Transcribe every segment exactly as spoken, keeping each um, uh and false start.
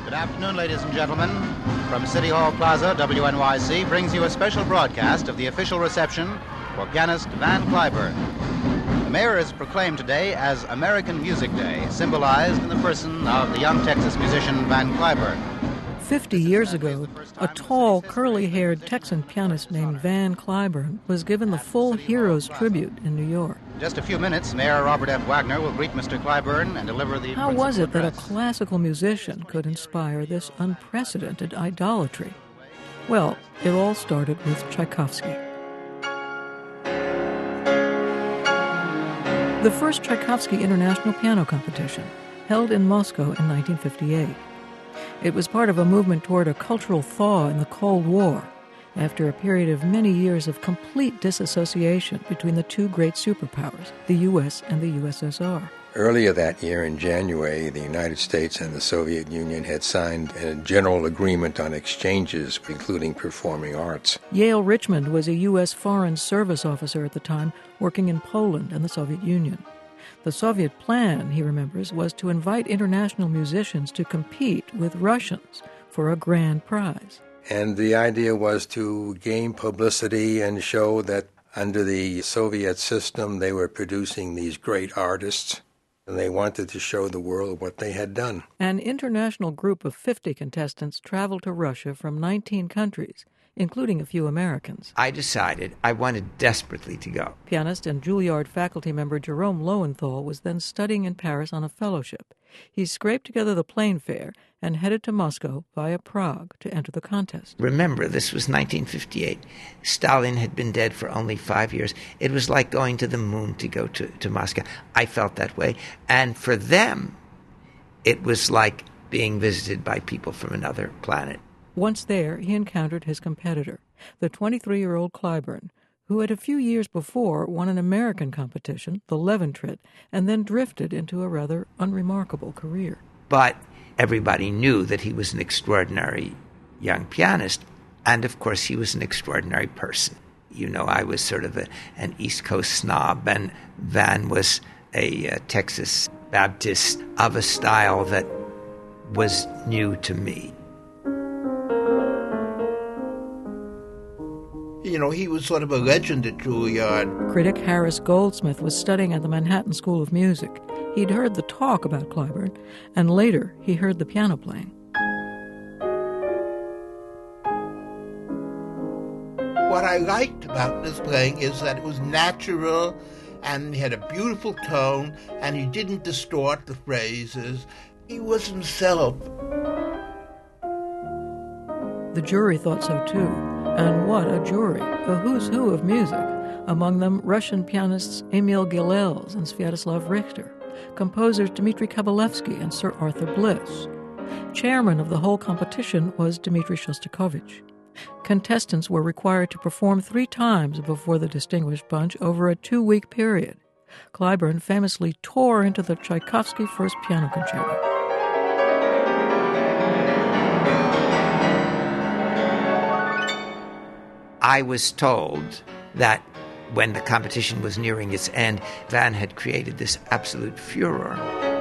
Good afternoon, ladies and gentlemen. From City Hall Plaza, W N Y C brings you a special broadcast of the official reception for pianist Van Cliburn. The mayor is proclaimed today as American Music Day, symbolized in the person of the young Texas musician Van Cliburn. Fifty years ago, a tall, curly-haired Texan pianist named Van Cliburn was given the full Heroes Tribute in New York. In just a few minutes, Mayor Robert F. Wagner will greet Mister Cliburn and deliver the... How was it that a classical musician could inspire this unprecedented idolatry? Well, it all started with Tchaikovsky. The first Tchaikovsky International Piano Competition, held in Moscow in nineteen fifty-eight. It was part of a movement toward a cultural thaw in the Cold War, after a period of many years of complete disassociation between the two great superpowers, the U S and the U S S R. Earlier that year, in January, the United States and the Soviet Union had signed a general agreement on exchanges, including performing arts. Yale Richmond was a U S Foreign Service officer at the time, working in Poland and the Soviet Union. The Soviet plan, he remembers, was to invite international musicians to compete with Russians for a grand prize. And the idea was to gain publicity and show that under the Soviet system they were producing these great artists, and they wanted to show the world what they had done. An international group of fifty contestants traveled to Russia from nineteen countries, including a few Americans. I decided I wanted desperately to go. Pianist and Juilliard faculty member Jerome Lowenthal was then studying in Paris on a fellowship. He scraped together the plane fare and headed to Moscow via Prague to enter the contest. Remember, this was nineteen fifty-eight. Stalin had been dead for only five years. It was like going to the moon to go to, to Moscow. I felt that way. And for them, it was like being visited by people from another planet. Once there, he encountered his competitor, the twenty-three-year-old Cliburn, who had a few years before won an American competition, the Leventrit, and then drifted into a rather unremarkable career. But everybody knew that he was an extraordinary young pianist, and of course he was an extraordinary person. You know, I was sort of a, an East Coast snob, and Van was a uh, Texas Baptist of a style that was new to me. You know, he was sort of a legend at Juilliard. Critic Harris Goldsmith was studying at the Manhattan School of Music. He'd heard the talk about Cliburn, and later he heard the piano playing. What I liked about this playing is that it was natural, and he had a beautiful tone, and he didn't distort the phrases. He was himself. The jury thought so too. And what a jury, a who's who of music, among them Russian pianists Emil Gilels and Sviatoslav Richter, composers Dmitri Kabalevsky and Sir Arthur Bliss. Chairman of the whole competition was Dmitri Shostakovich. Contestants were required to perform three times before the distinguished bunch over a two-week period. Cliburn famously tore into the Tchaikovsky First Piano Concerto. I was told that when the competition was nearing its end, Van had created this absolute furor.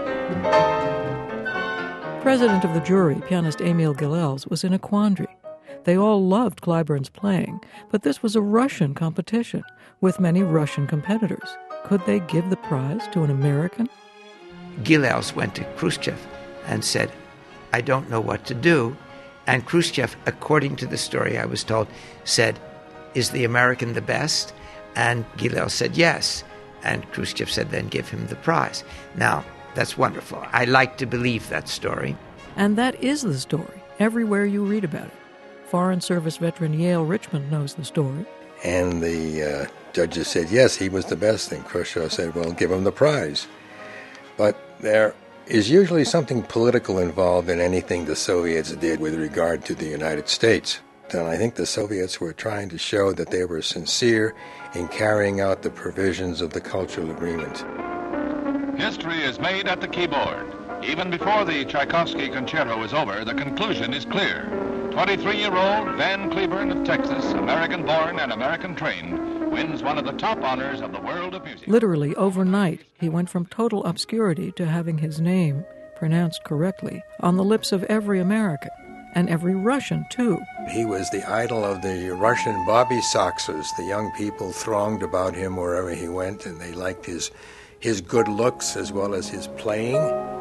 President of the jury, pianist Emil Gilels, was in a quandary. They all loved Cliburn's playing, but this was a Russian competition with many Russian competitors. Could they give the prize to an American? Gilels went to Khrushchev and said, I don't know what to do. And Khrushchev, according to the story I was told, said, is the American the best? And Gilels said yes. And Khrushchev said, then give him the prize. Now, that's wonderful. I like to believe that story. And that is the story, everywhere you read about it. Foreign Service veteran Yale Richmond knows the story. And the uh, judges said, yes, he was the best. And Khrushchev said, well, give him the prize. But there is usually something political involved in anything the Soviets did with regard to the United States. And I think the Soviets were trying to show that they were sincere in carrying out the provisions of the cultural agreement. History is made at the keyboard. Even before the Tchaikovsky concerto is over, the conclusion is clear. twenty-three-year-old Van Cliburn of Texas, American-born and American-trained, wins one of the top honors of the world of music. Literally overnight, he went from total obscurity to having his name pronounced correctly, on the lips of every American, and every Russian, too. He was the idol of the Russian Bobby Soxers. The young people thronged about him wherever he went, and they liked his his good looks as well as his playing.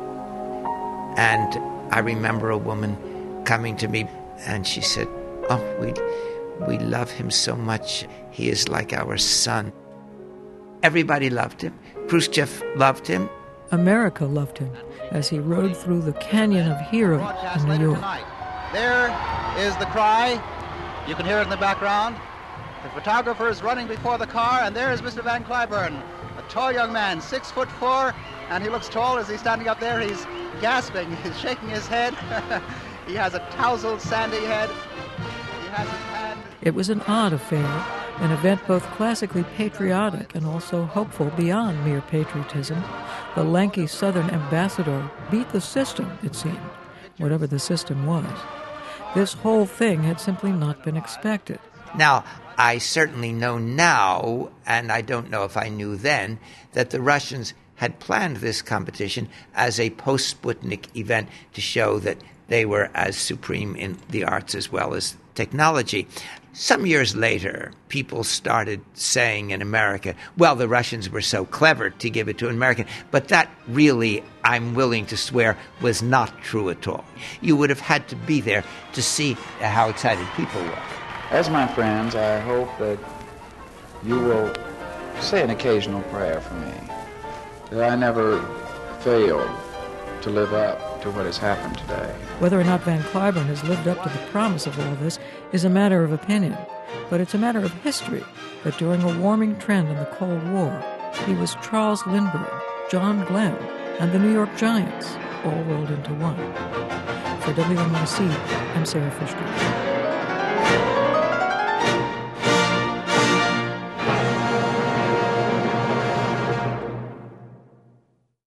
And I remember a woman coming to me, and she said, "Oh, we we love him so much. He is like our son." Everybody loved him. Khrushchev loved him. America loved him as he rode through the Canyon of Heroes in New York. There is the cry. You can hear it in the background. The photographer is running before the car, and there is Mister Van Cliburn, a tall young man, six foot four, and he looks tall as he's standing up there. He's gasping. He's shaking his head. He has a tousled, sandy head. He has his hand. It was an odd affair, an event both classically patriotic and also hopeful beyond mere patriotism. The lanky Southern ambassador beat the system, it seemed, whatever the system was. This whole thing had simply not been expected. Now, I certainly know now, and I don't know if I knew then, that the Russians had planned this competition as a post-Sputnik event to show that they were as supreme in the arts as well as technology. Some years later, people started saying in America, well, the Russians were so clever to give it to an American. But that really, I'm willing to swear, was not true at all. You would have had to be there to see how excited people were. As my friends, I hope that you will say an occasional prayer for me, that I never failed to live up to what has happened today. Whether or not Van Cliburn has lived up to the promise of all this is a matter of opinion, but it's a matter of history that during a warming trend in the Cold War, he was Charles Lindbergh, John Glenn, and the New York Giants, all rolled into one. For W N Y C, I'm Sarah Fishkin.